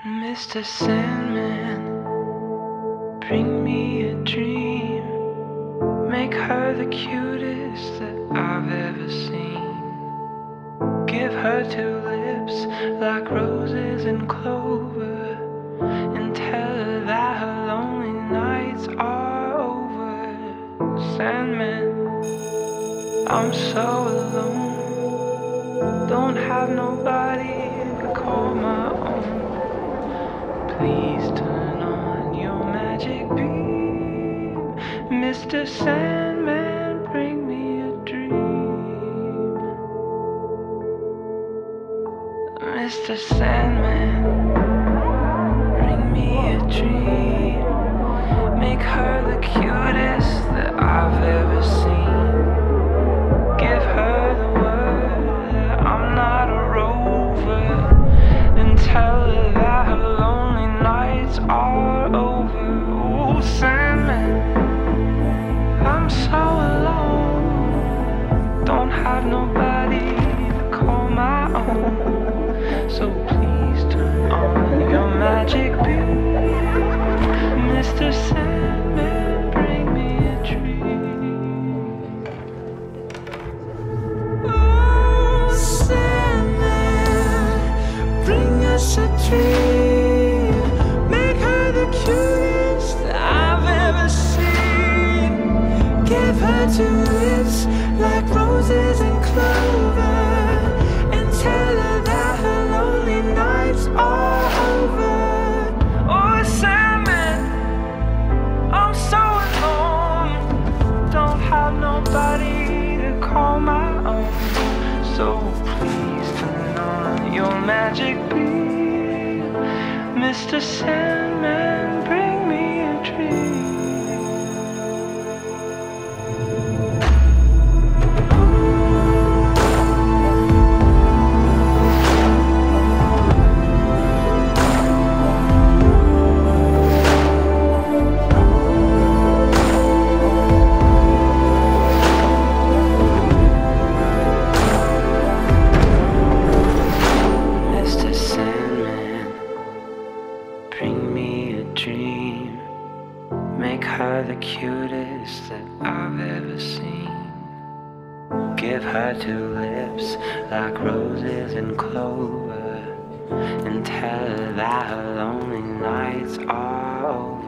Mr. Sandman, bring me a dream. Make her the cutest that I've ever seen. Give her two lips like roses and clover, and tell her that her lonely nights are over. Sandman, I'm so alone, don't have nobody to call my own. Please turn on your magic beam. Mr. Sandman, bring me a dream. Mr. Sandman, bring me a dream. Make her the cutest that I've ever seen. Give her the word that I'm not a rover, then tell her that her lonely nights are over. Oh, Sandman, I'm so alone, don't have nobody to call my own. So please turn on your magic beam. Mr. Sandman, bring me a dream. Oh, Sandman, bring us a dream. Make her the cutest that I've ever seen. Give her two lips like roses and clover, and tell her that her lonely nights are over. Oh, Sandman, I'm so alone, don't have nobody to call my own. So please turn on your magic beam. Mr. Sandman, bring me a dream. Mr. Sandman, bring me a dream. Make her the cutest that I've ever seen. Give her two lips like roses and clover, and tell her that her lonely nights are over.